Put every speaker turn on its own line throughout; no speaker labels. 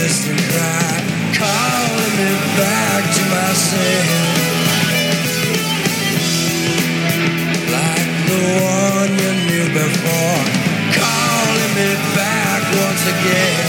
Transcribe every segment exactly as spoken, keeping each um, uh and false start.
distant cry, calling me back to myself. Like the one you knew before, calling me back once again.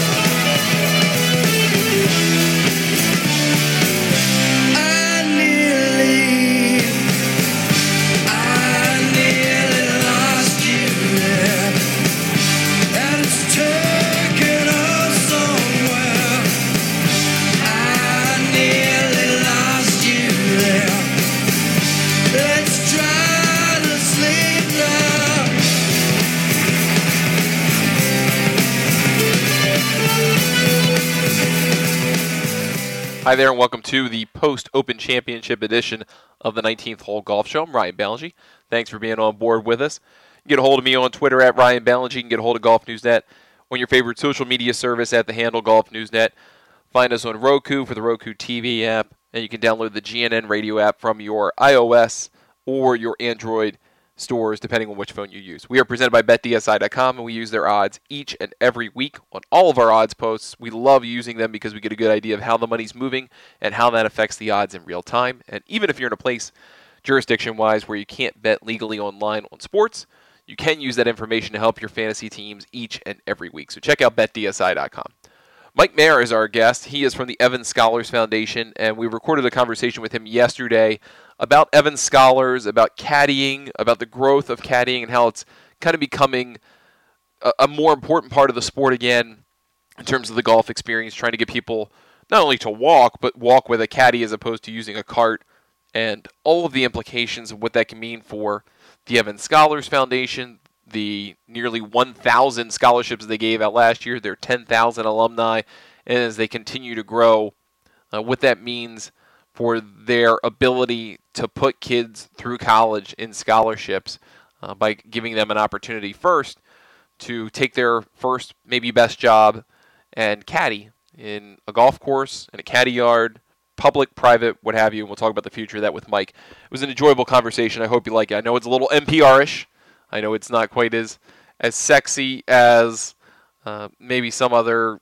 Hi there, and welcome to the post-Open Championship edition of the nineteenth Hole Golf Show. I'm Ryan Ballingy. Thanks for being on board with us. You can get a hold of me on Twitter at Ryan Ballingy. You can get a hold of Golf News Net on your favorite social media service at the handle Golf News Net. Find us on Roku for the Roku T V app, and you can download the G N N radio app from your iOS or your Android stores, depending on which phone you use. We are presented by Bet D S I dot com, and we use their odds each and every week on all of our odds posts. We love using them because we get a good idea of how the money's moving and how that affects the odds in real time. And even if you're in a place, jurisdiction-wise, where you can't bet legally online on sports, you can use that information to help your fantasy teams each and every week. So check out Bet D S I dot com. Mike Mayer is our guest. He is from the Evans Scholars Foundation, and we recorded a conversation with him yesterday about Evans Scholars, about caddying, about the growth of caddying, and how it's kind of becoming a, a more important part of the sport again in terms of the golf experience, trying to get people not only to walk, but walk with a caddy as opposed to using a cart, and all of the implications of what that can mean for the Evans Scholars Foundation, the nearly one thousand scholarships they gave out last year, their ten thousand alumni, and as they continue to grow, uh, what that means for their ability to put kids through college in scholarships uh, by giving them an opportunity first to take their first, maybe best job and caddy in a golf course, in a caddy yard, public, private, what have you. And we'll talk about the future of that with Mike. It was an enjoyable conversation. I hope you like it. I know it's a little N P R-ish. I know it's not quite as, as sexy as uh, maybe some other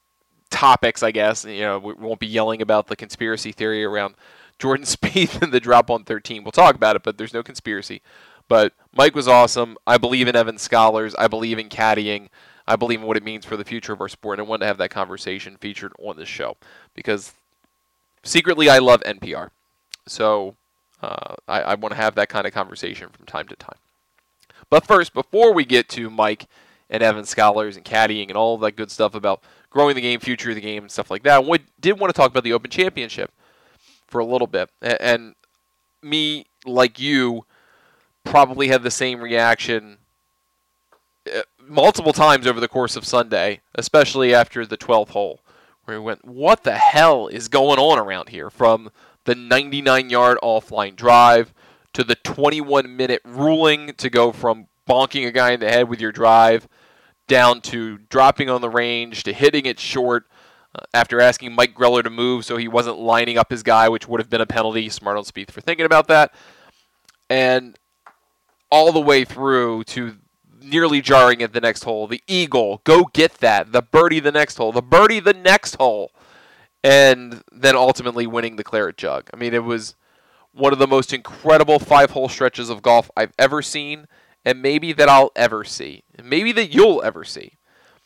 topics, I guess. You know, we won't be yelling about the conspiracy theory around Jordan Spieth and the drop on thirteen. We'll talk about it, but there's no conspiracy. But Mike was awesome. I believe in Evans Scholars. I believe in caddying. I believe in what it means for the future of our sport, and I wanted to have that conversation featured on this show because secretly I love N P R. So uh, I, I want to have that kind of conversation from time to time. But first, before we get to Mike and Evans Scholars and caddying and all of that good stuff about growing the game, future of the game, and stuff like that, I did want to talk about the Open Championship for a little bit. And me, like you, probably had the same reaction multiple times over the course of Sunday, especially after the twelfth hole, where we went, what the hell is going on around here? From the ninety-nine yard offline drive to the twenty-one minute ruling to go from bonking a guy in the head with your drive down to dropping on the range to hitting it short uh, after asking Mike Greller to move so he wasn't lining up his guy, which would have been a penalty. Smart on Spieth for thinking about that. And all the way through to nearly jarring at the next hole. The eagle, go get that. The birdie the next hole. The birdie the next hole. And then ultimately winning the Claret Jug. I mean, it was one of the most incredible five-hole stretches of golf I've ever seen, and maybe that I'll ever see. And maybe that you'll ever see.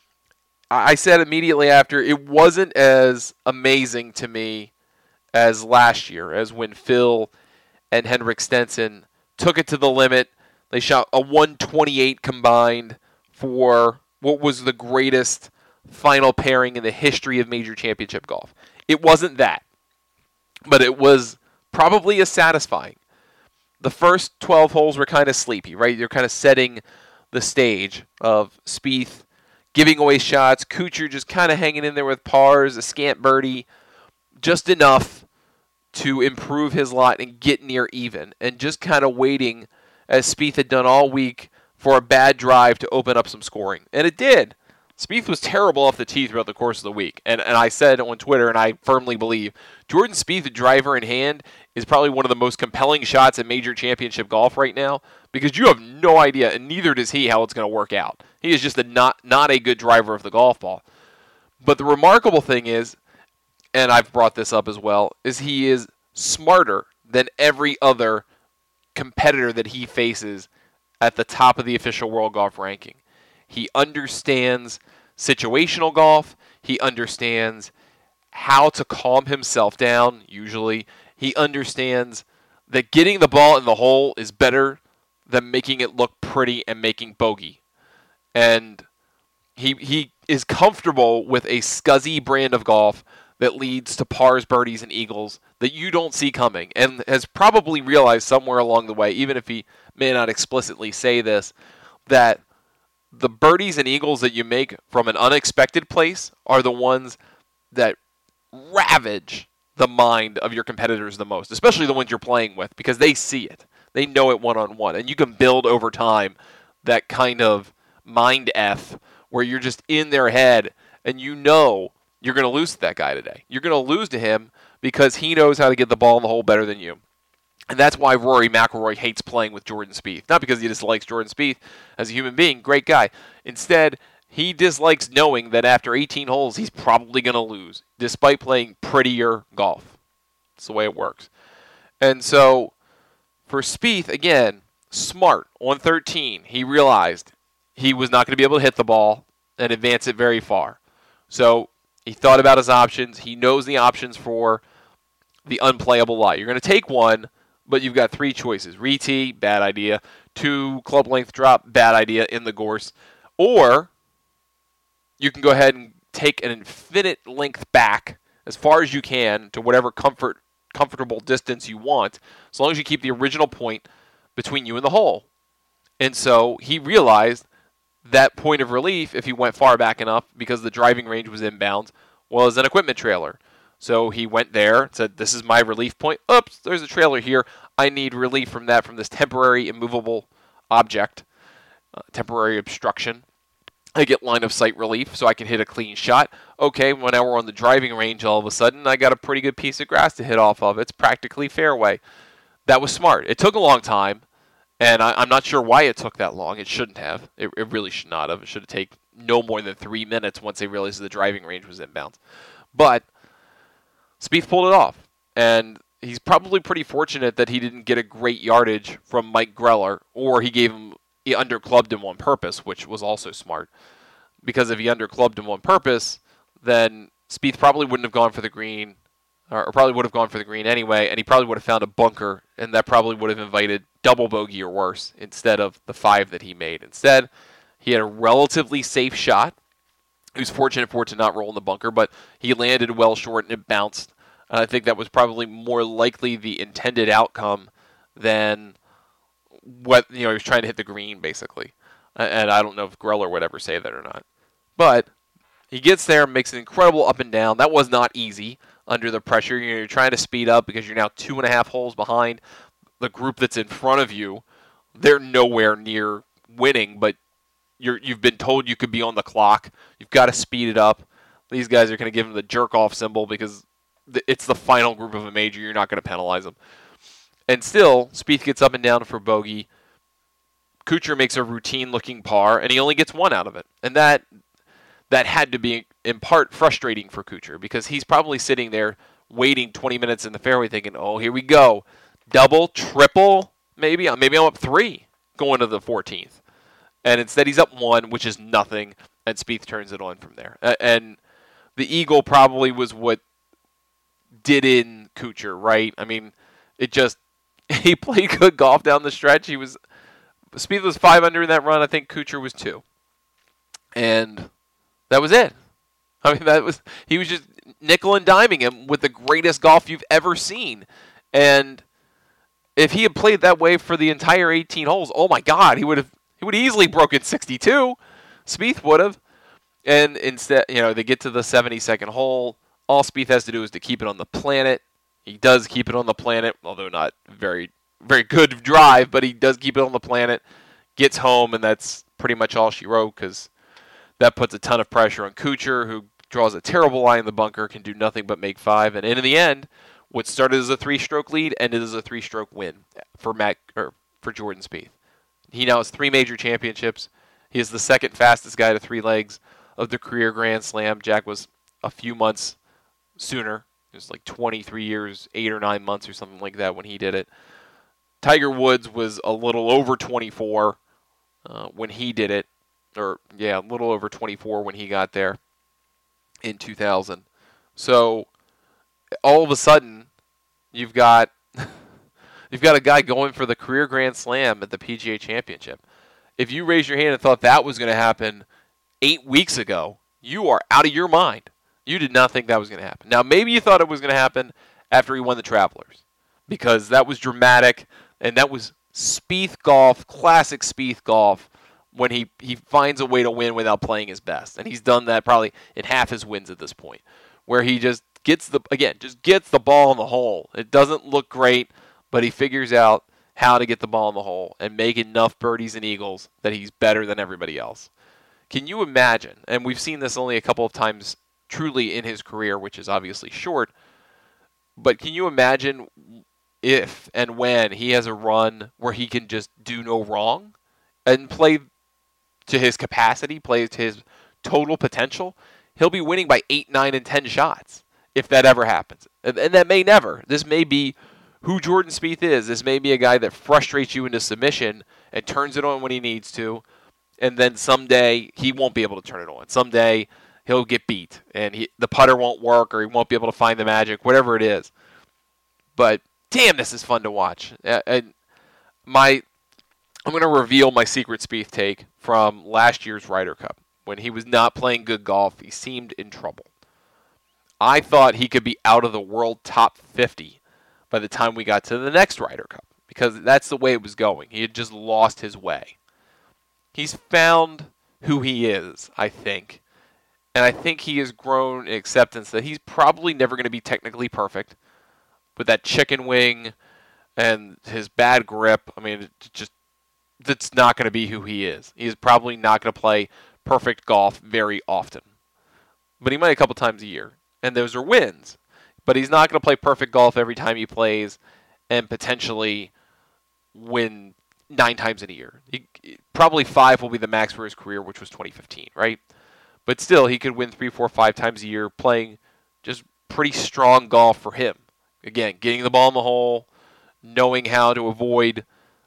I said immediately after, it wasn't as amazing to me as last year, as when Phil and Henrik Stenson took it to the limit. They shot a one twenty-eight combined for what was the greatest final pairing in the history of major championship golf. It wasn't that, but it was probably as satisfying. The first twelve holes were kind of sleepy, right? You're kind of setting the stage of Spieth giving away shots, Kuchar just kind of hanging in there with pars, a scant birdie, just enough to improve his lot and get near even, and just kind of waiting, as Spieth had done all week, for a bad drive to open up some scoring. And it did. Spieth was terrible off the tee throughout the course of the week. And and I said on Twitter, and I firmly believe, Jordan Spieth, driver in hand, is probably one of the most compelling shots in major championship golf right now, because you have no idea, and neither does he, how it's going to work out. He is just a not, not a good driver of the golf ball. But the remarkable thing is, and I've brought this up as well, is he is smarter than every other competitor that he faces at the top of the official world golf ranking. He understands situational golf. He understands how to calm himself down, usually. He understands that getting the ball in the hole is better than making it look pretty and making bogey. And he he is comfortable with a scuzzy brand of golf that leads to pars, birdies, and eagles that you don't see coming, and has probably realized somewhere along the way, even if he may not explicitly say this, that the birdies and eagles that you make from an unexpected place are the ones that ravage the mind of your competitors the most, especially the ones you're playing with, because they see it. They know it one-on-one, and you can build over time that kind of mind F where you're just in their head, and you know you're going to lose to that guy today. You're going to lose to him because he knows how to get the ball in the hole better than you. And that's why Rory McIlroy hates playing with Jordan Spieth. Not because he dislikes Jordan Spieth as a human being, great guy. Instead, he dislikes knowing that after eighteen holes, he's probably going to lose, despite playing prettier golf. That's the way it works. And so, for Spieth, again, smart. On thirteen, he realized he was not going to be able to hit the ball and advance it very far. So, he thought about his options. He knows the options for the unplayable lie. You're going to take one, but you've got three choices. Re-tee, bad idea. Two, club length drop, bad idea in the gorse. Or you can go ahead and take an infinite length back as far as you can to whatever comfort, comfortable distance you want, as long as you keep the original point between you and the hole. And so he realized that point of relief, if he went far back enough, because the driving range was inbounds, was an equipment trailer. So he went there, said, this is my relief point. Oops, there's a trailer here. I need relief from that, from this temporary immovable object, uh, temporary obstruction. I get line of sight relief so I can hit a clean shot. Okay, when now we're on the driving range, all of a sudden, I got a pretty good piece of grass to hit off of. It's practically fairway. That was smart. It took a long time. And I, I'm not sure why it took that long. It shouldn't have. It, it really should not have. It should have taken no more than three minutes once they realized the driving range was inbounds. But Spieth pulled it off. And he's probably pretty fortunate that he didn't get a great yardage from Mike Greller, or he gave him, he underclubbed him on purpose, which was also smart. Because if he underclubbed him on purpose, then Spieth probably wouldn't have gone for the green, or probably would have gone for the green anyway, and he probably would have found a bunker, and that probably would have invited double bogey or worse instead of the five that he made. Instead, he had a relatively safe shot. He was fortunate for it to not roll in the bunker, but he landed well short and it bounced. And I think that was probably more likely the intended outcome than what, you know, he was trying to hit the green, basically. And I don't know if Greller would ever say that or not. But he gets there, makes an incredible up and down. That was not easy under the pressure. You're trying to speed up because you're now two and a half holes behind the group that's in front of you. They're nowhere near winning, but you're, you've been told you could be on the clock. You've got to speed it up. These guys are going to give him the jerk-off symbol because it's the final group of a major. You're not going to penalize them. And still, Spieth gets up and down for bogey. Kuchar makes a routine-looking par, and he only gets one out of it. And that that had to be, in part, frustrating for Kuchar because he's probably sitting there waiting twenty minutes in the fairway thinking, oh, here we go. Double, triple, maybe. Maybe I'm up three going to the fourteenth. And instead he's up one, which is nothing, and Spieth turns it on from there. And the eagle probably was what did in Kuchar, right? I mean, it just, he played good golf down the stretch. He was, Spieth was five under in that run. I think Kuchar was two. And that was it. I mean, that was, he was just nickel and diming him with the greatest golf you've ever seen. And if he had played that way for the entire eighteen holes, oh my God, he would have, he would have easily broken sixty-two. Spieth would have. And instead, you know, they get to the seventy-second hole. All Spieth has to do is to keep it on the planet. He does keep it on the planet, although not very, very good drive, but he does keep it on the planet. Gets home, and that's pretty much all she wrote because that puts a ton of pressure on Kuchar, who draws a terrible line in the bunker, can do nothing but make five. And in the end, what started as a three-stroke lead ended as a three-stroke win for Matt or for Jordan Spieth. He now has three major championships. He is the second fastest guy to three legs of the career Grand Slam. Jack was a few months sooner. It was like twenty-three years, eight or nine months or something like that when he did it. Tiger Woods was a little over twenty-four uh, when he did it. Or, yeah, a little over twenty-four when he got there in two thousand. So, all of a sudden, you've got you've got a guy going for the career Grand Slam at the P G A Championship. If you raised your hand and thought that was going to happen eight weeks ago, you are out of your mind. You did not think that was going to happen. Now, maybe you thought it was going to happen after he won the Travelers, because that was dramatic, and that was Spieth golf, classic Spieth golf, when he, he finds a way to win without playing his best. And he's done that probably in half his wins at this point, where he just gets the, again, just gets the ball in the hole. It doesn't look great, but he figures out how to get the ball in the hole and make enough birdies and eagles that he's better than everybody else. Can you imagine, and we've seen this only a couple of times truly in his career, which is obviously short, but can you imagine if and when he has a run where he can just do no wrong and play to his capacity, play to his total potential? He'll be winning by eight, nine, and ten shots if that ever happens. And, and that may never. This may be who Jordan Spieth is. This may be a guy that frustrates you into submission and turns it on when he needs to, and then someday he won't be able to turn it on. Someday he'll get beat, and he, the putter won't work, or he won't be able to find the magic, whatever it is. But damn, this is fun to watch. Uh, and my, I'm going to reveal my secret Spieth take from last year's Ryder Cup. When he was not playing good golf, he seemed in trouble. I thought he could be out of the world top fifty by the time we got to the next Ryder Cup, because that's the way it was going. He had just lost his way. He's found who he is, I think. And I think he has grown in acceptance that he's probably never going to be technically perfect. With that chicken wing and his bad grip, I mean, it just that's not going to be who he is. He is probably not going to play perfect golf very often. But he might a couple times a year. And those are wins. But he's not going to play perfect golf every time he plays and potentially win nine times in a year. He, probably five will be the max for his career, which was twenty fifteen, right? But still, he could win three, four, five times a year playing just pretty strong golf for him. Again, getting the ball in the hole, knowing how to avoid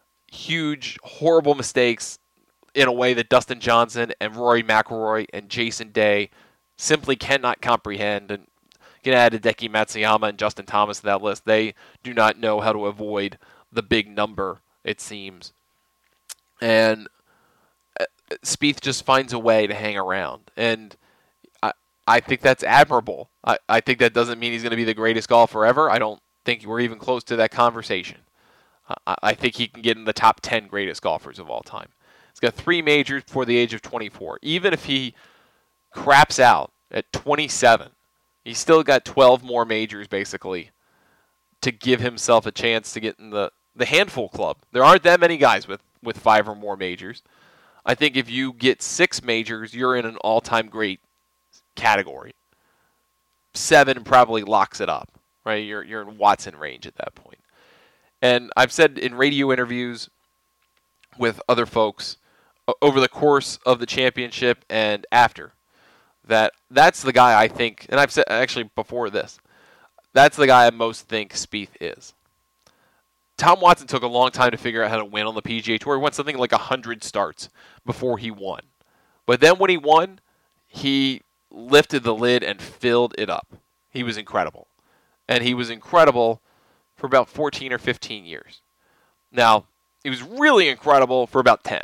huge, horrible mistakes in a way that Dustin Johnson and Rory McIlroy and Jason Day simply cannot comprehend. And you can add Hideki Matsuyama and Justin Thomas to that list. They do not know how to avoid the big number, it seems. And Spieth just finds a way to hang around. And I, I think that's admirable. I, I think that doesn't mean he's going to be the greatest golfer ever. I don't think we're even close to that conversation. I, I think he can get in the top ten greatest golfers of all time. He's got three majors before the age of twenty-four. Even if he craps out at twenty-seven, he's still got twelve more majors, basically, to give himself a chance to get in the, the handful club. There aren't that many guys with, with five or more majors. I think if you get six majors, you're in an all-time great category. Seven probably locks it up, right? You're you're in Watson range at that point. And I've said in radio interviews with other folks over the course of the championship and after that that's the guy I think, and I've said actually before this, that's the guy I most think Spieth is. Tom Watson took a long time to figure out how to win on the P G A Tour. He won something like one hundred starts before he won. But then when he won, he lifted the lid and filled it up. He was incredible. And he was incredible for about fourteen or fifteen years. Now, he was really incredible for about ten.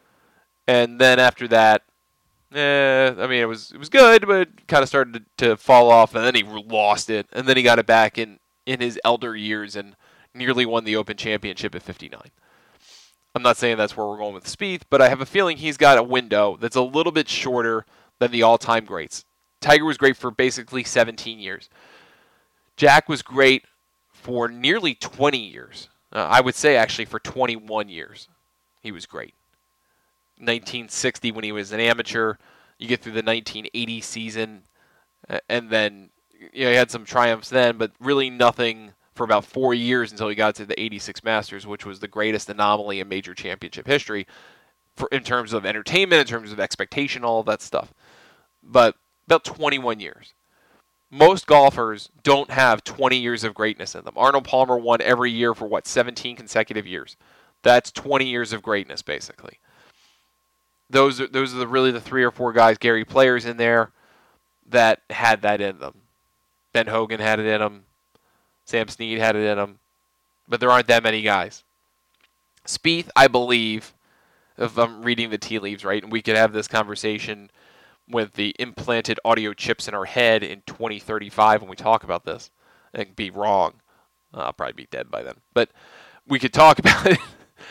And then after that, eh, I mean, it was it was good, but it kind of started to, to fall off, and then he lost it. And then he got it back in, in his elder years and nearly won the Open Championship at fifty-nine. I'm not saying that's where we're going with Spieth, but I have a feeling he's got a window that's a little bit shorter than the all-time greats. Tiger was great for basically seventeen years. Jack was great for nearly twenty years. Uh, I would say actually for twenty-one years. He was great. nineteen sixty when he was an amateur. You get through the nineteen eighty season, and then you know, he had some triumphs then, but really nothing for about four years until he got to the eighty-six Masters, which was the greatest anomaly in major championship history for, in terms of entertainment, in terms of expectation, all of that stuff. but about twenty-one years. Most golfers don't have twenty years of greatness in them. Arnold Palmer won every year for, what, seventeen consecutive years. That's twenty years of greatness, basically. Those are, those are the, really the three or four guys, Gary players in there, that had that in them. Ben Hogan had it in him. Sam Snead had it in him. But there aren't that many guys. Spieth, I believe, if I'm reading the tea leaves right, and we could have this conversation with the implanted audio chips in our head in twenty thirty-five when we talk about this. It could be wrong. I'll probably be dead by then. But we could talk about it,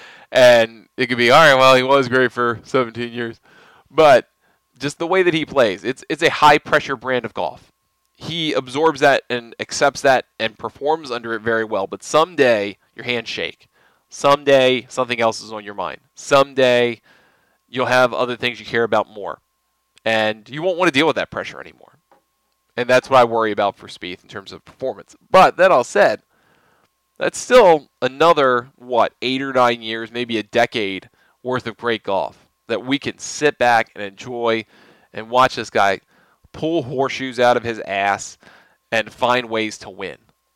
and it could be, all right, well, he was great for seventeen years. But just the way that he plays, it's it's a high-pressure brand of golf. He absorbs that and accepts that and performs under it very well. But someday, your hands shake. Someday, something else is on your mind. Someday, you'll have other things you care about more. And you won't want to deal with that pressure anymore. And that's what I worry about for Spieth in terms of performance. But that all said, that's still another, what, eight or nine years, maybe a decade worth of great golf that we can sit back and enjoy and watch this guy pull horseshoes out of his ass and find ways to win.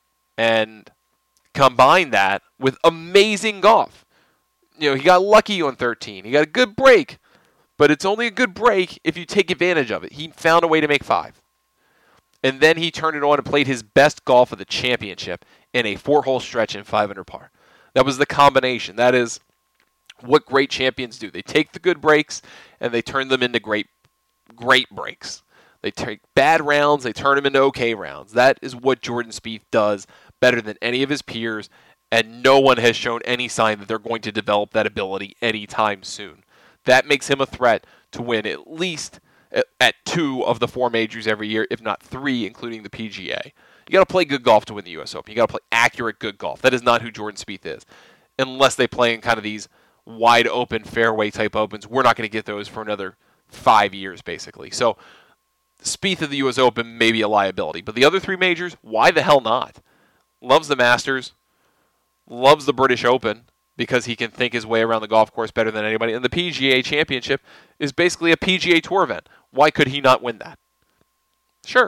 And combine that with amazing golf. You know, he got lucky on thirteen. He got a good break. But it's only a good break if you take advantage of it. He found a way to make five. And then he turned it on and played his best golf of the championship in a four-hole stretch in five under par. That was the combination. That is what great champions do. They take the good breaks and they turn them into great, great breaks. They take bad rounds, they turn them into okay rounds. That is what Jordan Spieth does better than any of his peers, and no one has shown any sign that they're going to develop that ability anytime soon. That makes him a threat to win at least at two of the four majors every year, if not three, including the P G A. You got to play good golf to win the U S Open. You got to play accurate good golf. That is not who Jordan Spieth is. Unless they play in kind of these wide open fairway type opens, we're not going to get those for another five years, basically. So Spieth of the U S Open may be a liability. But the other three majors, why the hell not? Loves the Masters. Loves the British Open because he can think his way around the golf course better than anybody. And the P G A Championship is basically a P G A Tour event. Why could he not win that? Sure.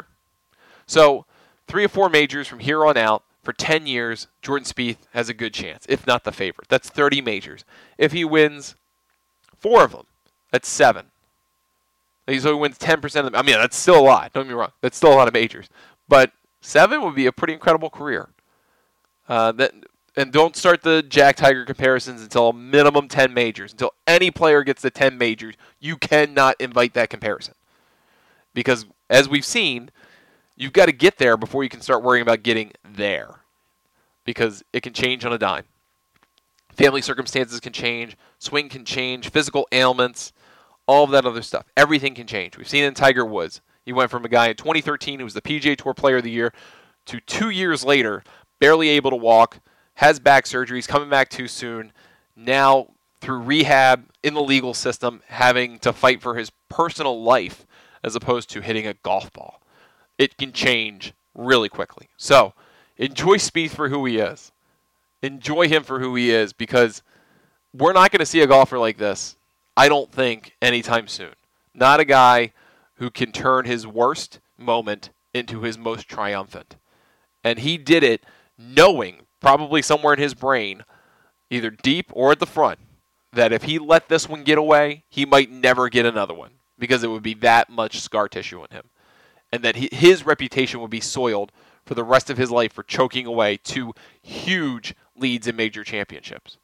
So three or four majors from here on out for ten years, Jordan Spieth has a good chance, if not the favorite. That's thirty majors. If he wins four of them, that's seven. So he wins ten percent of them. I mean, that's still a lot. Don't get me wrong. That's still a lot of majors. But seven would be a pretty incredible career. Uh, that, and don't start the Jack Tiger comparisons until a minimum ten majors. Until any player gets to ten majors, you cannot invite that comparison. Because, as we've seen, you've got to get there before you can start worrying about getting there. Because it can change on a dime. Family circumstances can change. Swing can change. Physical ailments. All of that other stuff. Everything can change. We've seen it in Tiger Woods. He went from a guy in twenty thirteen who was the P G A Tour Player of the Year to two years later, barely able to walk, has back surgeries, coming back too soon, now through rehab in the legal system, having to fight for his personal life as opposed to hitting a golf ball. It can change really quickly. So, enjoy Spieth for who he is. Enjoy him for who he is, because we're not going to see a golfer like this, I don't think, anytime soon. Not a guy who can turn his worst moment into his most triumphant. And he did it knowing, probably somewhere in his brain, either deep or at the front, that if he let this one get away, he might never get another one, because it would be that much scar tissue in him. And that he, his reputation would be soiled for the rest of his life for choking away two huge leads in major championships.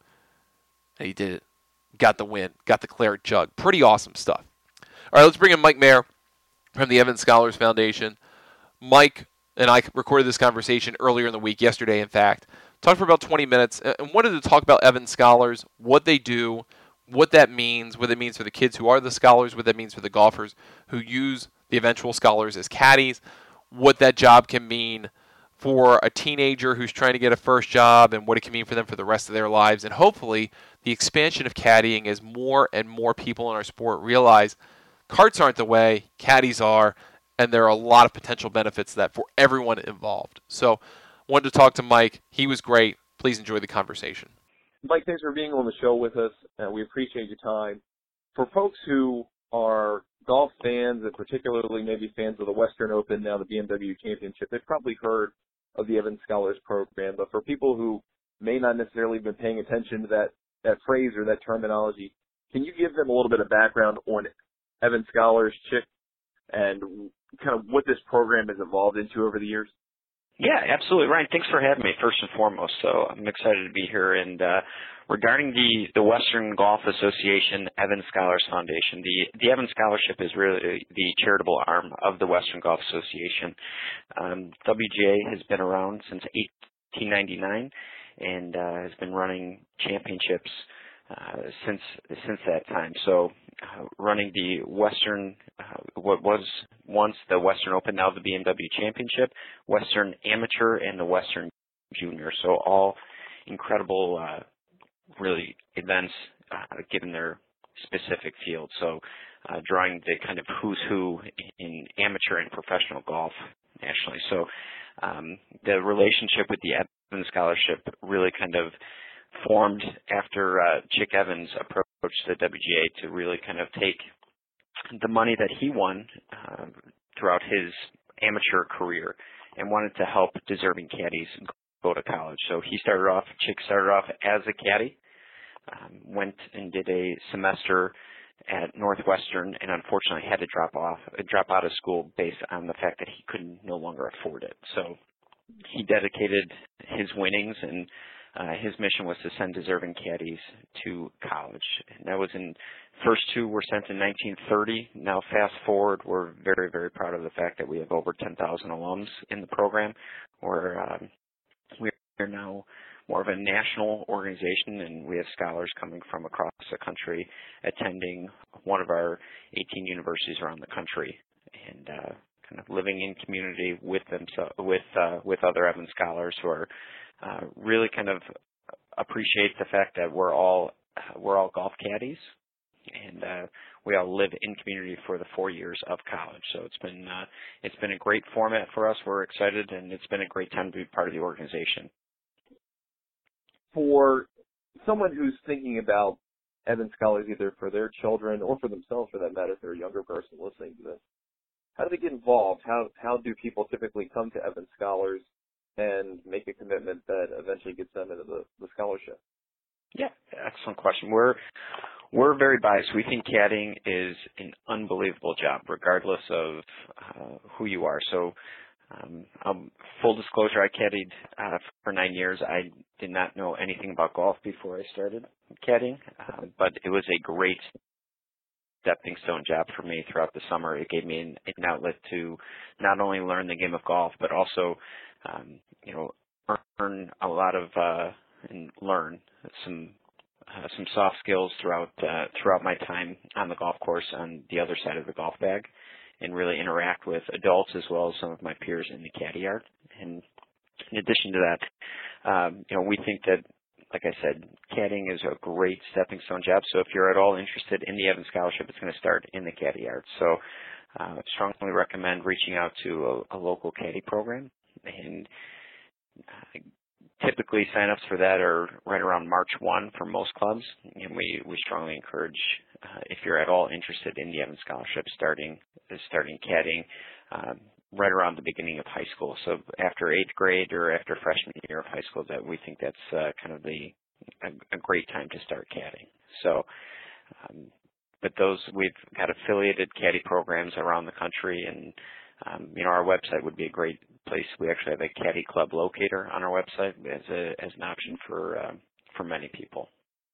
And he did it. Got the win. Got the claret jug. Pretty awesome stuff. All right, let's bring in Mike Mayer from the Evans Scholars Foundation. Mike and I recorded this conversation earlier in the week, yesterday in fact. Talked for about twenty minutes and wanted to talk about Evans Scholars, what they do, what that means, what it means for the kids who are the scholars, what that means for the golfers who use the eventual scholars as caddies, what that job can mean for a teenager who's trying to get a first job, and what it can mean for them for the rest of their lives. And hopefully the expansion of caddying as more and more people in our sport realize carts aren't the way, caddies are, and there are a lot of potential benefits to that for everyone involved. So wanted to talk to Mike. He was great. Please enjoy the conversation.
Mike, thanks for being on the show with us. Uh, we appreciate your time. For folks who are golf fans, and particularly maybe fans of the Western Open, now the B M W Championship, they've probably heard of the Evans Scholars Program. But for people who may not necessarily have been paying attention to that, that phrase or that terminology, can you give them a little bit of background on Evans Scholars, Chick, and kind of what this program has evolved into over the years?
Yeah, absolutely, Ryan. Thanks for having me, first and foremost. So I'm excited to be here. And uh, regarding the, the Western Golf Association Evans Scholars Foundation, the, the Evans Scholarship is really the charitable arm of the Western Golf Association. Um, W G A has been around since eighteen ninety-nine and uh, has been running championships uh, since since that time. So uh, running the Western, uh, what was once the Western Open, now the B M W Championship, Western Amateur, and the Western Junior. So all incredible, uh, really, events uh, given their specific field. So uh, drawing the kind of who's who in amateur and professional golf nationally. So um, the relationship with the Evans Scholarship really kind of formed after uh, Chick Evans approached the W G A to really kind of take the money that he won uh, throughout his amateur career and wanted to help deserving caddies go to college. So he started off, Chick started off as a caddy, um, went and did a semester at Northwestern, and unfortunately had to drop off, drop out of school based on the fact that he could no longer afford it. So he dedicated his winnings, and uh, his mission was to send deserving caddies to college. And that was in, first two were sent in nineteen thirty. Now fast forward, we're very, very proud of the fact that we have over ten thousand alums in the program. We're, um, we're now more of a national organization, and we have scholars coming from across the country attending one of our eighteen universities around the country, and uh, kind of living in community with them, so with uh, with other Evans scholars who are uh, really kind of appreciate the fact that we're all uh, we're all golf caddies, and uh, we all live in community for the four years of college. So it's been uh, it's been a great format for us. We're excited, and it's been a great time to be part of the organization.
For someone who's thinking about Evans Scholars, either for their children or for themselves, for that matter, if they're a younger person listening to this, how do they get involved? How how do people typically come to Evans Scholars and make a commitment that eventually gets them into the, the scholarship?
Yeah, excellent question. We're we're very biased. We think caddying is an unbelievable job, regardless of uh, who you are. So, um, um, full disclosure, I caddied uh, for nine years. I did not know anything about golf before I started caddying, uh, but it was a great stepping stone job for me throughout the summer. It gave me an, an outlet to not only learn the game of golf, but also, um, you know, earn a lot of uh, and learn some uh, some soft skills throughout uh, throughout my time on the golf course on the other side of the golf bag, and really interact with adults as well as some of my peers in the caddy yard. And in addition to that, um, you know, we think that, like I said, caddying is a great stepping stone job. So if you're at all interested in the Evans Scholarship, it's going to start in the caddy yard. So uh, I strongly recommend reaching out to a, a local caddy program. And uh, typically sign-ups for that are right around March first for most clubs. And we, we strongly encourage, uh, if you're at all interested in the Evans Scholarship, starting, starting caddying um, right around the beginning of high school. So after eighth grade or after freshman year of high school, that we think that's uh, kind of the a, a great time to start caddying. So, um, but those, we've got affiliated caddy programs around the country, and um, you know, our website would be a great place. We actually have a caddy club locator on our website as a as an option for uh, for many people.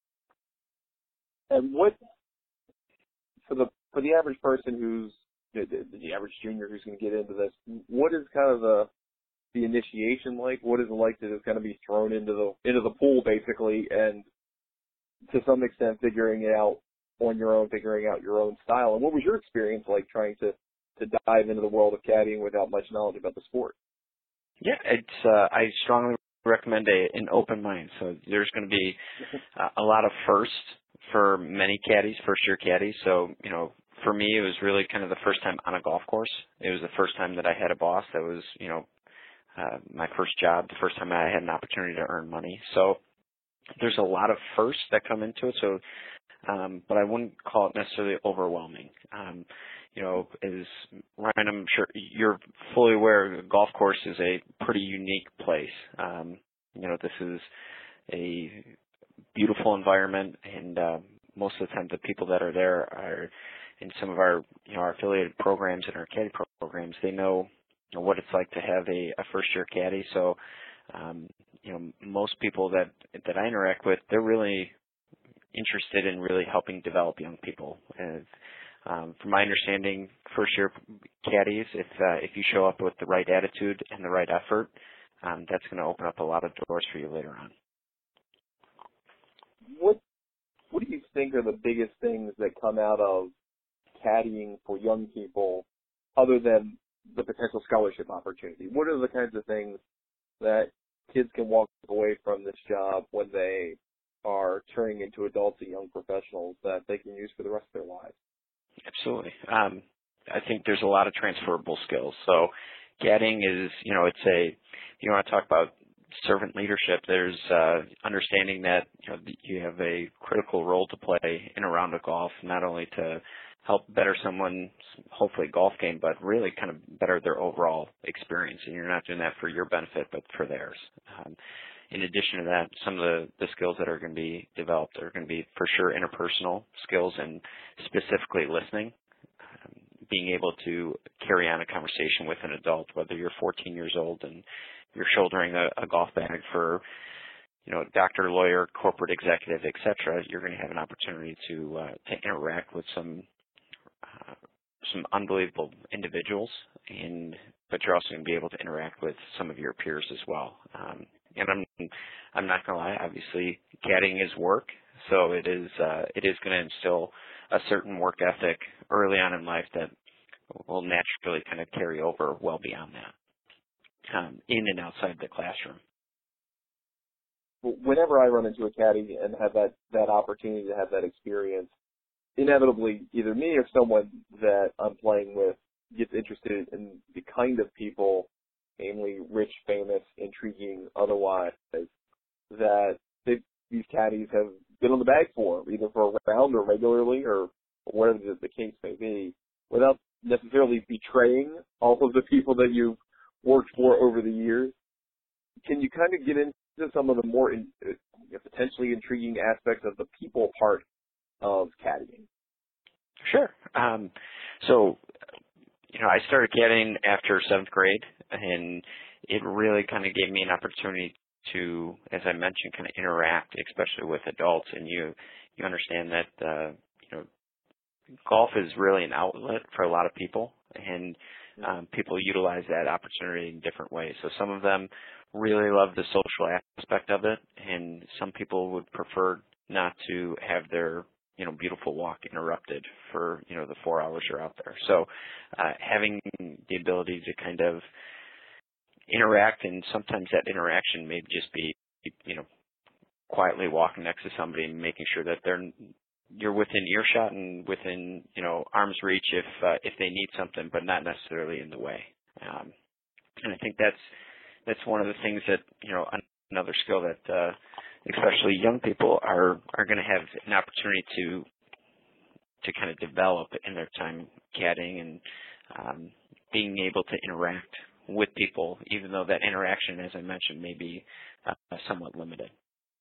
And what for the for the average person who's The, the, the average junior who's going to get into this, what is kind of the the initiation like? What is it like to just kind of be thrown into the into the pool basically, and to some extent figuring it out on your own, figuring out your own style? And what was your experience like trying to to dive into the world of caddying without much knowledge about the sport?
Yeah, it's uh, I strongly recommend a, an open mind. So there's going to be uh, a lot of firsts for many caddies, first year caddies. So you know. For me, it was really kind of the first time on a golf course. It was the first time that I had a boss. That was, you know, uh, my first job, the first time I had an opportunity to earn money. So there's a lot of firsts that come into it. So um, but I wouldn't call it necessarily overwhelming. Um, you know, as Ryan, I'm sure you're fully aware, a golf course is a pretty unique place. Um, you know, this is a beautiful environment, and uh, most of the time the people that are there are in some of our, you know, our affiliated programs and our caddy programs. They know, you know what it's like to have a, a first-year caddy. So, um, you know, most people that that I interact with, they're really interested in really helping develop young people. And um, from my understanding, first-year caddies, if uh, if you show up with the right attitude and the right effort, um, that's going to open up a lot of doors for you later on.
What What do you think are the biggest things that come out of caddying for young people, other than the potential scholarship opportunity? What are the kinds of things that kids can walk away from this job when they are turning into adults and young professionals that they can use for the rest of their lives?
Absolutely. Um, I think there's a lot of transferable skills. So caddying is, you know, it's a, you want to talk about servant leadership, there's uh, understanding that, you know, you have a critical role to play in a round of golf, not only to help better someone's, hopefully, golf game, but really kind of better their overall experience. And you're not doing that for your benefit, but for theirs. Um, in addition to that, some of the, the skills that are going to be developed are going to be, for sure, interpersonal skills and specifically listening, um, being able to carry on a conversation with an adult, whether you're fourteen years old and you're shouldering a, a golf bag for, you know, doctor, lawyer, corporate executive, et cetera. You're going to have an opportunity to uh, to interact with some uh, some unbelievable individuals, and but you're also going to be able to interact with some of your peers as well. Um, and I'm I'm not going to lie. Obviously, caddying is work, so it is uh, it is going to instill a certain work ethic early on in life that will naturally kind of carry over well beyond that. Um, in and outside the classroom.
Whenever I run into a caddy and have that, that opportunity to have that experience, inevitably either me or someone that I'm playing with gets interested in the kind of people, namely rich, famous, intriguing, otherwise, that they, these caddies have been on the bag for, either for a round or regularly or whatever the case may be, without necessarily betraying all of the people that you've worked for over the years. Can you kind of get into some of the more in, uh, potentially intriguing aspects of the people part of caddying?
Sure. Um, so, you know, I started caddying after seventh grade, and it really kind of gave me an opportunity to, as I mentioned, kind of interact, especially with adults. And you, you understand that, uh, you know, golf is really an outlet for a lot of people, and Um, people utilize that opportunity in different ways. So some of them really love the social aspect of it, and some people would prefer not to have their, you know, beautiful walk interrupted for, you know, the four hours you're out there. So uh, having the ability to kind of interact, and sometimes that interaction may just be, you know, quietly walking next to somebody and making sure that they're you're within earshot and within, you know, arm's reach if uh, if they need something, but not necessarily in the way. Um, and I think that's that's one of the things that, you know, another skill that uh, especially young people are are going to have an opportunity to to kind of develop in their time caddying, and um, being able to interact with people, even though that interaction, as I mentioned, may be uh, somewhat limited.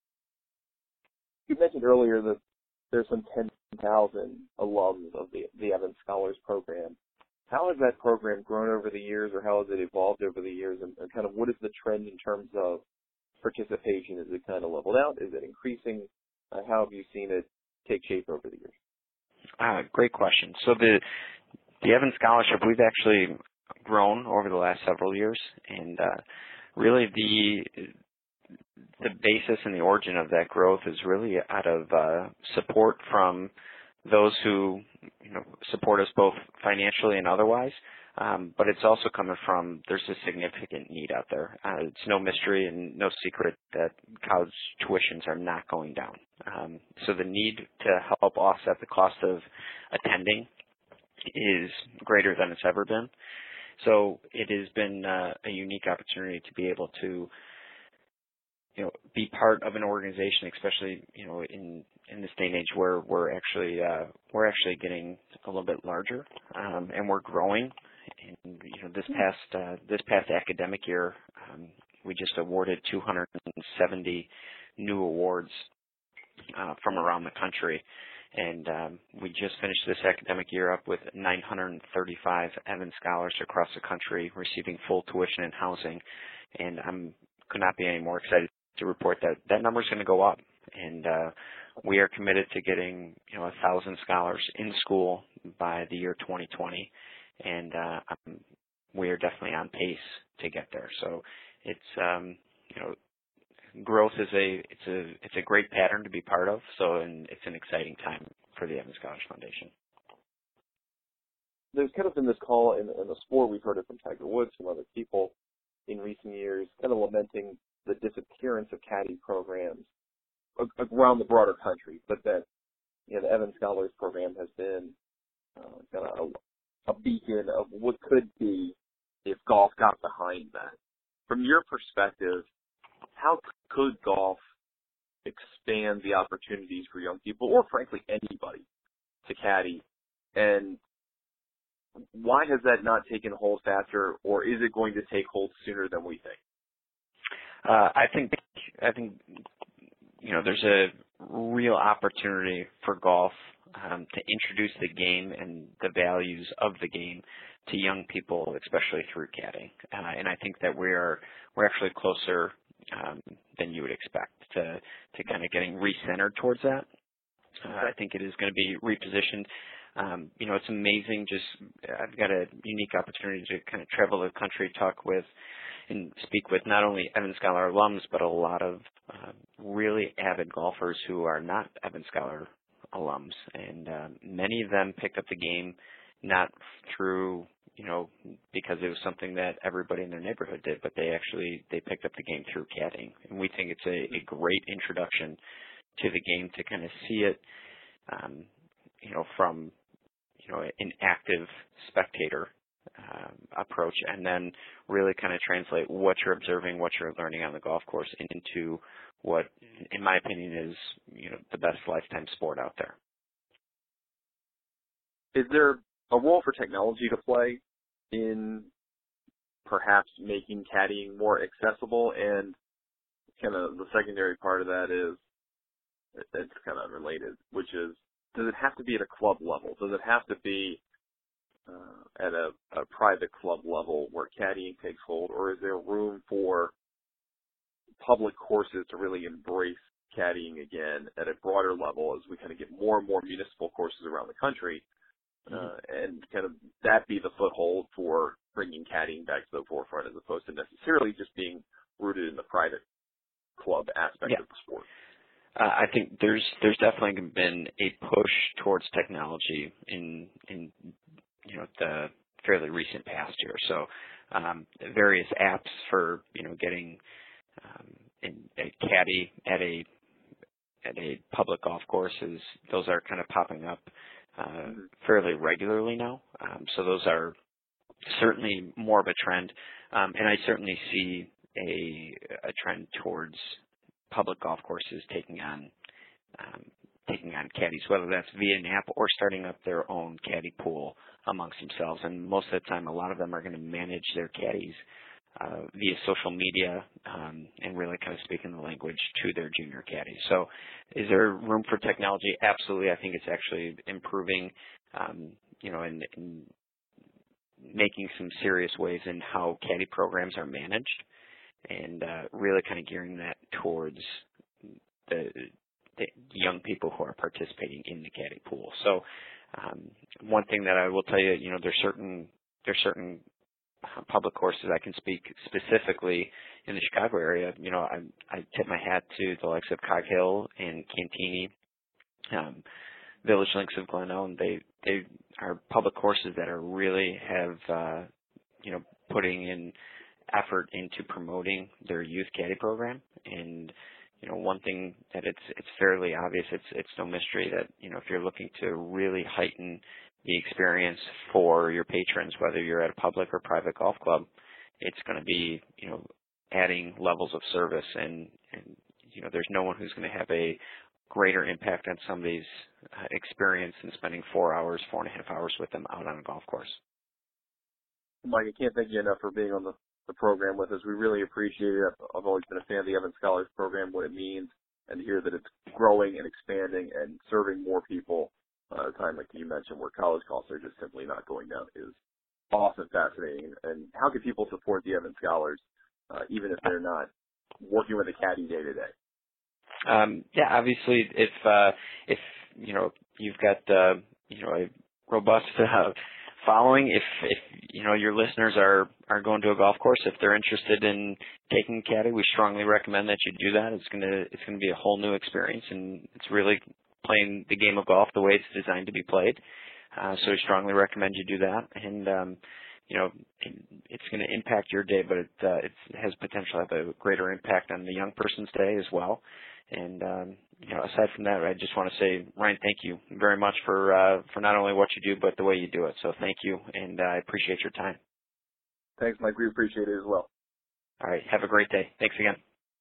You mentioned earlier that there's some ten thousand alums of the, the Evans Scholars Program. How has that program grown over the years, or how has it evolved over the years, and, and kind of what is the trend in terms of participation? Is it kind of leveled out? Is it increasing? Uh, how have you seen it take shape over the years?
Uh, great question. So the the Evans Scholarship, we've actually grown over the last several years, and uh, really the the basis and the origin of that growth is really out of uh, support from those who, you know, support us both financially and otherwise. Um, but it's also coming from, there's a significant need out there. Uh, it's no mystery and no secret that college tuitions are not going down. Um, so the need to help offset the cost of attending is greater than it's ever been. So it has been uh, a unique opportunity to be able to you know, be part of an organization, especially, you know, in, in this day and age where we're actually, uh, we're actually getting a little bit larger, um, and we're growing. And, you know, this past, uh, this past academic year, um, we just awarded two hundred seventy new awards, uh, from around the country. And um, we just finished this academic year up with nine hundred thirty-five Evans Scholars across the country receiving full tuition and housing. And I'm could not be any more excited to report that that number is going to go up. And uh, we are committed to getting, you know, a thousand scholars in school by the year twenty twenty. And uh, um, we are definitely on pace to get there. So it's, um, you know, growth is a it's a it's a great pattern to be part of. So, and it's an exciting time for the Evans Scholars Foundation.
There's kind of been this call in, in the sport. We've heard it from Tiger Woods, from other people in recent years, kind of lamenting the disappearance of caddy programs around the broader country. But that, you know, the Evans Scholars program has been uh, kind of a, a beacon of what could be if golf got behind that. From your perspective, how could golf expand the opportunities for young people, or frankly anybody, to caddy? And why has that not taken hold faster, or is it going to take hold sooner than we think?
Uh, I think I think you know there's a real opportunity for golf um, to introduce the game and the values of the game to young people, especially through caddying. Uh, and I think that we're we're actually closer Um, than you would expect to to kind of getting recentered towards that. Uh, I think it is going to be repositioned. Um, you know, it's amazing. Just I've got a unique opportunity to kind of travel the country, talk with and speak with not only Evans Scholar alums, but a lot of uh, really avid golfers who are not Evans Scholar alums. And um, many of them picked up the game not through, you know, because it was something that everybody in their neighborhood did, but they actually, they picked up the game through caddying. And we think it's a, a great introduction to the game to kind of see it, um, you know, from, you know, an active spectator um, approach, and then really kind of translate what you're observing, what you're learning on the golf course into what, in my opinion, is, you know, the best lifetime sport out there.
Is there a role for technology to play in perhaps making caddying more accessible? And kind of the secondary part of that is, it's kind of related, which is, does it have to be at a club level? Does it have to be uh, at a, a private club level where caddying takes hold? Or is there room for public courses to really embrace caddying again at a broader level as we kind of get more and more municipal courses around the country? Uh, and kind of that be the foothold for bringing caddying back to the forefront, as opposed to necessarily just being rooted in the private club aspect
yeah.
of the sport.
Uh, I think there's there's definitely been a push towards technology in in you know the fairly recent past year. So um, various apps for you know getting um, in, a caddy at a at a public golf course is those are kind of popping up Uh, fairly regularly now. Um, so those are certainly more of a trend. Um, and I certainly see a, a trend towards public golf courses taking on um, taking on caddies, whether that's via an app or starting up their own caddy pool amongst themselves. And most of the time, a lot of them are going to manage their caddies uh, via social media um, and really kind of speaking the language to their junior caddies. So is there room for technology? Absolutely. I think it's actually improving, um, you know, and, and making some serious ways in how caddy programs are managed, and uh, really kind of gearing that towards the, the young people who are participating in the caddy pool. So um, one thing that I will tell you, you know, there's certain there's certain public courses I can speak specifically in the Chicago area. You know, I, I tip my hat to the likes of Cog Hill and Cantini, um, Village Links of Glen Ellyn. They they are public courses that are really have uh, you know putting in effort into promoting their youth caddy program. And you know, one thing that it's it's fairly obvious, it's it's no mystery that you know if you're looking to really heighten the experience for your patrons, whether you're at a public or private golf club, it's going to be, you know, adding levels of service and, and you know, there's no one who's going to have a greater impact on somebody's uh, experience than spending four hours, four and a half hours with them out on a golf course.
Mike, I can't thank you enough for being on the, the program with us. We really appreciate it. I've always been a fan of the Evans Scholars program, what it means, and to hear that it's growing and expanding and serving more people uh, at a time, like you mentioned, where college costs are just simply not going down is awesome, fascinating. And how can people support the Evans Scholars, uh, even if they're not working with a caddy day to day?
Um, yeah, obviously, if uh, if you know you've got uh, you know a robust uh, following, if if you know your listeners are are going to a golf course, if they're interested in taking a caddy, we strongly recommend that you do that. It's gonna it's gonna be a whole new experience, and it's really playing the game of golf the way it's designed to be played. Uh, so we strongly recommend you do that, and um, you know it's going to impact your day, but it, uh, it has potential to have a greater impact on the young person's day as well. And um, you know, aside from that, I just want to say, Ryan, thank you very much for uh, for not only what you do, but the way you do it. So thank you, and uh, I appreciate your time.
Thanks, Mike. We appreciate it as well.
All right, have a great day. Thanks again.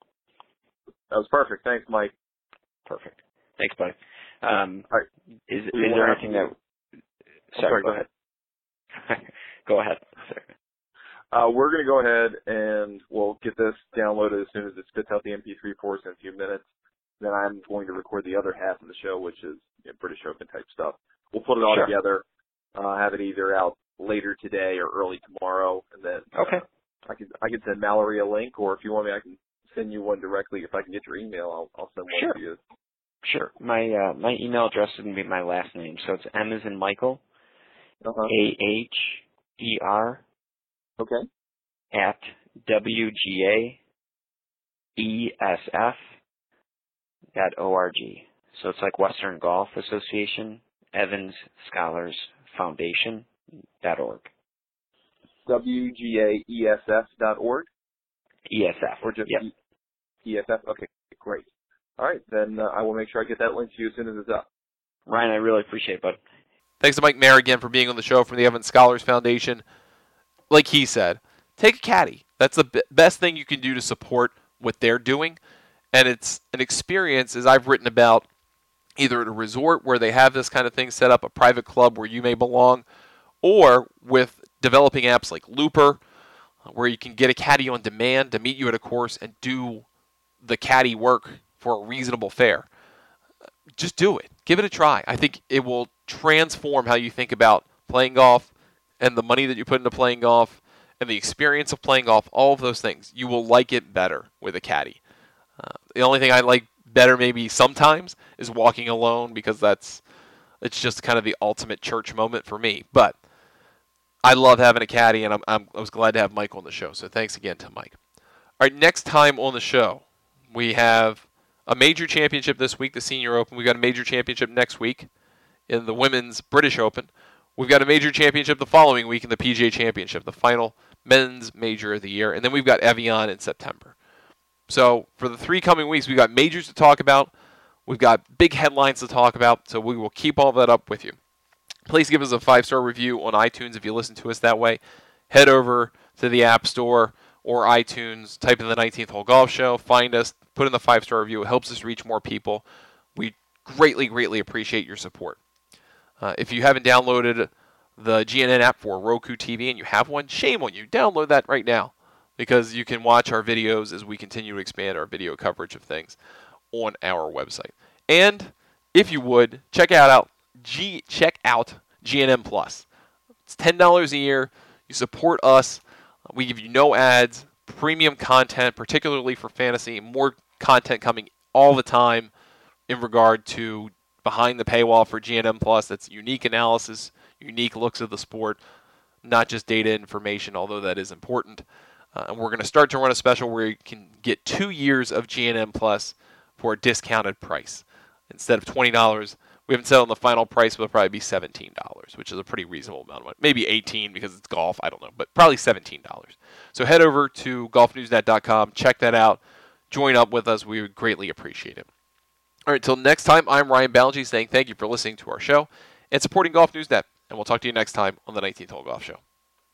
That was perfect. Thanks, Mike.
Perfect. Thanks, buddy. Um,
All right.
Is, is there anything that? Sorry,
sorry,
go ahead. Go ahead.
Uh, we're going to go ahead and we'll get this downloaded as soon as it spits out the M P three for us in a few minutes. Then I'm going to record the other half of the show, which is you know, British Open type stuff. We'll put it all
Sure.
together, uh, have it either out later today or early tomorrow, and then
Okay.
uh, I can I can send Mallory a link, or if you want me, I can send you one directly. If I can get your email, I'll, I'll send one
Sure.
to you.
Sure. My uh, my email address is going to be my last name, so it's M as in Michael,
Uh-huh.
A H E R
Okay.
at W G A E S F dot O R G. So it's like Western Golf Association, Evans Scholars Foundation dot org.
W G A E S F dot org?
E S F.
Or just
yep.
E- ESF? Okay, great. All right, then uh, I will make sure I get that link to you as soon as it's up.
Ryan, I really appreciate it, bud.
Thanks to Mike Mayer again for being on the show from the Evans Scholars Foundation. Like he said, take a caddy. That's the b- best thing you can do to support what they're doing. And it's an experience, as I've written about, either at a resort where they have this kind of thing set up, a private club where you may belong, or with developing apps like Looper, where you can get a caddy on demand to meet you at a course and do the caddy work for a reasonable fare. Just do it. Give it a try. I think it will transform how you think about playing golf and the money that you put into playing golf and the experience of playing golf, all of those things. You will like it better with a caddy. Uh, the only thing I like better maybe sometimes is walking alone, because that's it's just kind of the ultimate church moment for me. But I love having a caddy, and I'm, I'm, I was glad to have Mike on the show. So thanks again to Mike. All right, next time on the show, we have a major championship this week, the Senior Open. We've got a major championship next week in the Women's British Open. We've got a major championship the following week in the P G A Championship, the final men's major of the year. And then we've got Evian in September. So for the three coming weeks, we've got majors to talk about. We've got big headlines to talk about. So we will keep all that up with you. Please give us a five-star review on iTunes if you listen to us that way. Head over to the App Store or iTunes, type in the nineteenth Hole Golf Show, find us, put in the five-star review. It helps us reach more people. We greatly, greatly appreciate your support. Uh, if you haven't downloaded the G N N app for Roku T V and you have one, shame on you. Download that right now, because you can watch our videos as we continue to expand our video coverage of things on our website. And if you would, check out, out G check out G N M Plus. It's ten dollars a year. You support us. We give you no ads, premium content, particularly for fantasy, more content coming all the time in regard to behind the paywall for G N M Plus. That's unique analysis, unique looks of the sport, not just data information, although that is important. Uh, and we're going to start to run a special where you can get two years of G N M Plus for a discounted price. Instead of twenty dollars, we haven't settled on the final price, but it'll probably be seventeen dollars, which is a pretty reasonable amount of money. Maybe eighteen dollars because it's golf, I don't know, but probably seventeen dollars. So head over to golf news net dot com, check that out, join up with us. We would greatly appreciate it. All right, until next time, I'm Ryan Balgi saying thank you for listening to our show and supporting Golf News Net, and we'll talk to you next time on the nineteenth Hole Golf Show.